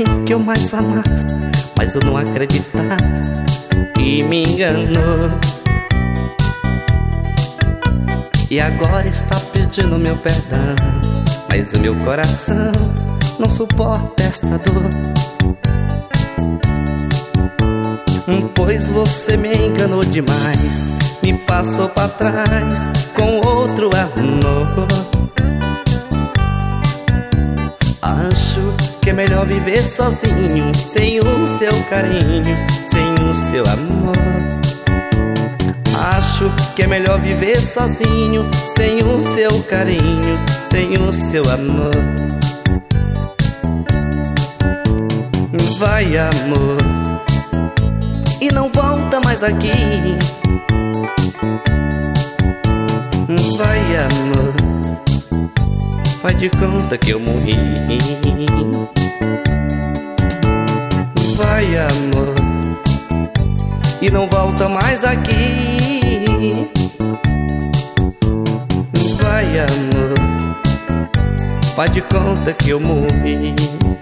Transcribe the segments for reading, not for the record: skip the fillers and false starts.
que eu mais amava, mas eu não acreditava e me enganou. E agora está pedindo meu perdão, mas o meu coração não suporta esta dor. Pois você me enganou demais, me passou pra trás com outro amor. Acho que é melhor viver sozinho, sem o seu carinho, sem o seu amor. Acho que é melhor viver sozinho, sem o seu carinho, sem o seu amor. Vai, amor, e não volta mais aqui. Vai, amor, faz de conta que eu morri. Vai, amor, e não volta mais aqui. Vai, amor, faz de conta que eu morri.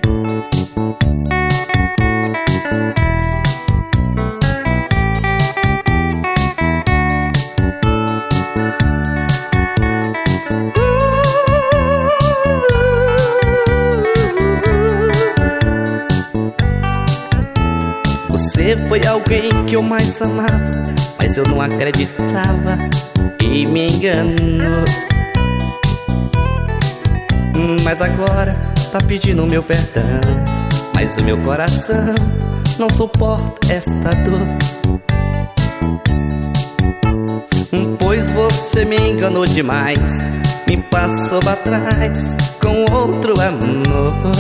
Você foi alguém que eu mais amava, mas eu não acreditava e me enganou. Mas agora tá pedindo meu perdão, mas o meu coração não suporta esta dor. Pois você me enganou demais, me passou pra trás com outro amor.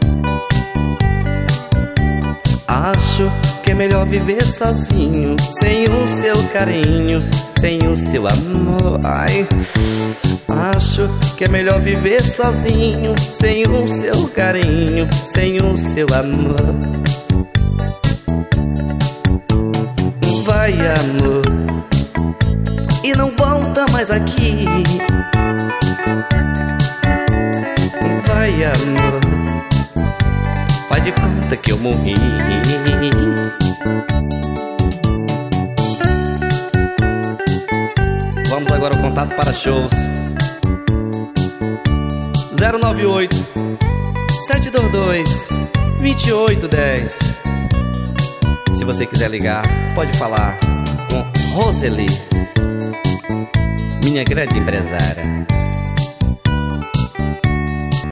Acho que é melhor viver sozinho, sem o seu carinho, sem o seu amor. Ai, acho que é melhor viver sozinho, sem o seu carinho, sem o seu amor. Vai, amor, e não volta mais aqui. Vai, amor, faz de conta que eu morri. Vamos agora ao contato para shows 098 722 2810. Se você quiser ligar, pode falar com Roseli, minha grande empresária.